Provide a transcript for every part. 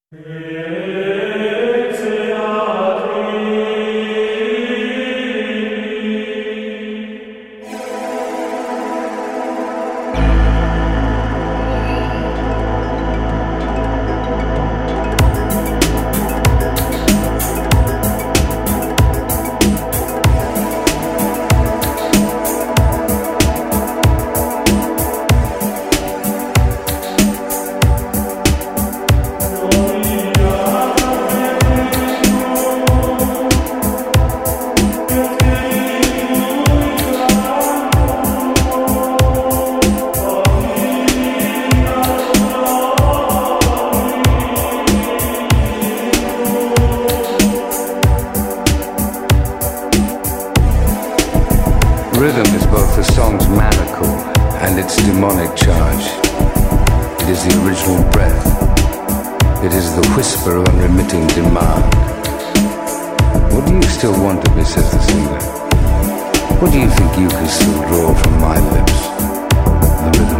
Rhythm is both the song's manacle and its demonic charge. It is the original breath. It is the whisper of unremitting demand. What do you still want of me, says the singer? What do you think you can still draw from my lips? The rhythm.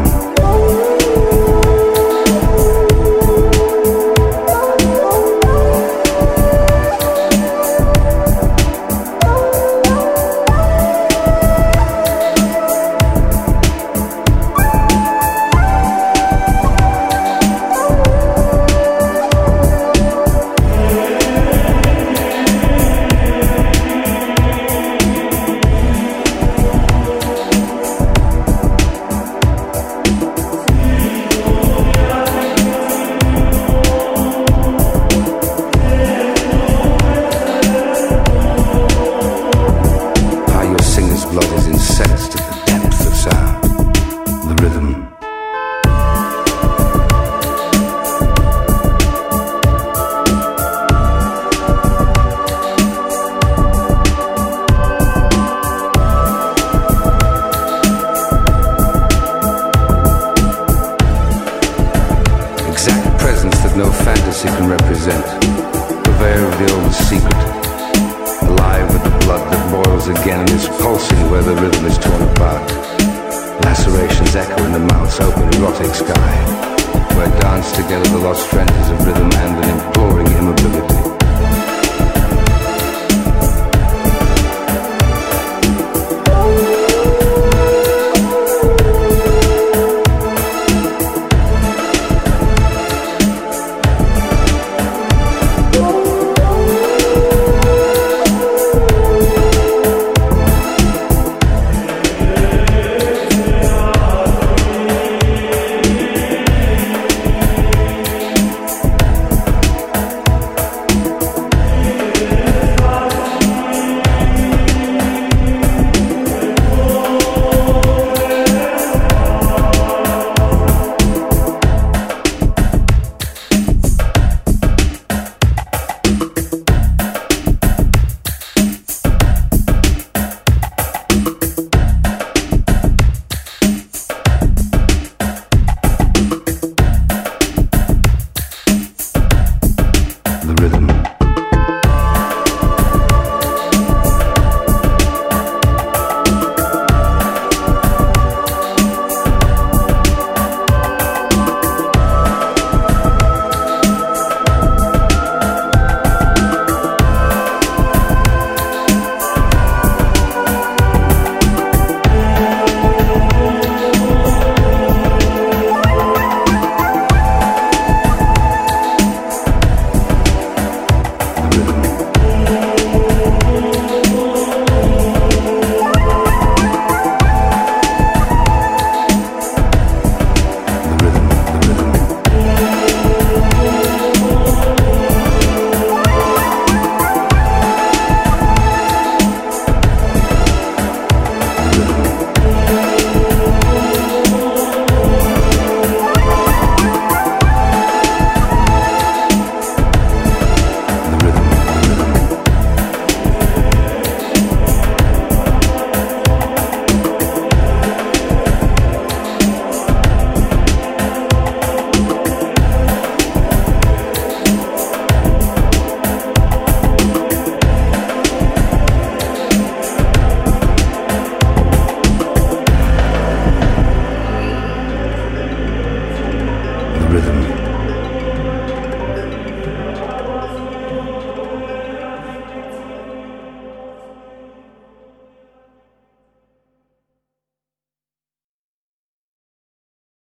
Blood is incensed at the depth of sound, the rhythm. Exact presence that no fantasy can represent, purveyor of the old secret, alive with the blood that boils again and is pulsing where the rhythm is torn apart. Lacerations echo in the mouth's open erotic sky, where dance together the lost trenches of rhythm and an imploring immobility.